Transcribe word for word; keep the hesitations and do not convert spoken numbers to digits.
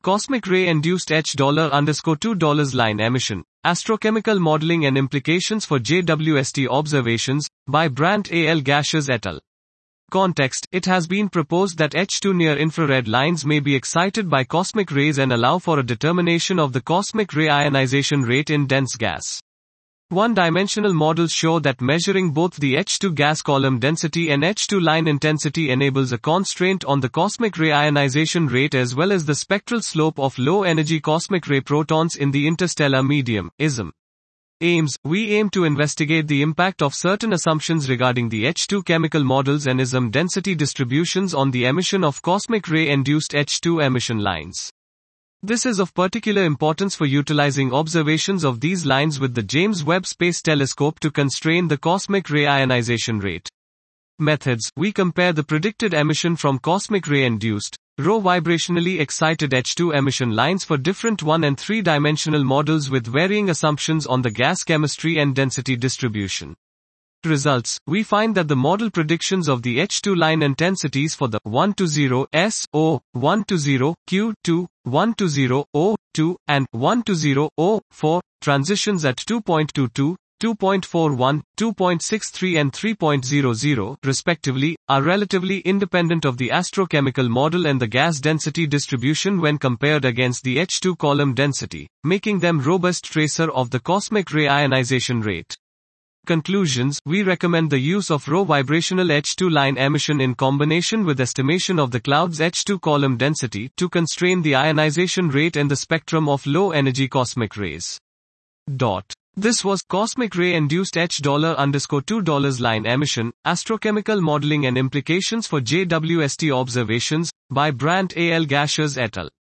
Cosmic ray-induced H underscore two line emission, astrochemical modeling and implications for J W S T observations, by Brandt et al. Gaseous et al. Context: it has been proposed that H two near-infrared lines may be excited by cosmic rays and allow for a determination of the cosmic ray ionization rate in dense gas. One-dimensional models show that measuring both the H two gas column density and H two line intensity enables a constraint on the cosmic ray ionization rate as well as the spectral slope of low-energy cosmic ray protons in the interstellar medium. I S M. Aims: we aim to investigate the impact of certain assumptions regarding the H two chemical models and I S M density distributions on the emission of cosmic ray-induced H two emission lines. This is of particular importance for utilizing observations of these lines with the James Webb Space Telescope to constrain the cosmic ray ionization rate. Methods: we compare the predicted emission from cosmic ray-induced, rho vibrationally excited H two emission lines for different one and three dimensional models with varying assumptions on the gas chemistry and density distribution. Results: we find that the model predictions of the H two line intensities for the one to zero S O, one to zero Q two, one to zero O two, and one to zero O four transitions at two point two two, two point four one, two point six three and three point zero zero, respectively, are relatively independent of the astrochemical model and the gas density distribution when compared against the H two column density, making them robust tracer of the cosmic ray ionization rate. Conclusions: we recommend the use of rho vibrational H two line emission in combination with estimation of the cloud's H two column density to constrain the ionization rate and the spectrum of low-energy cosmic rays. Dot. This was Cosmic Ray-Induced H underscore two line emission, astrochemical modeling and implications for J W S T observations, by Brandt et al. Gaseous et al.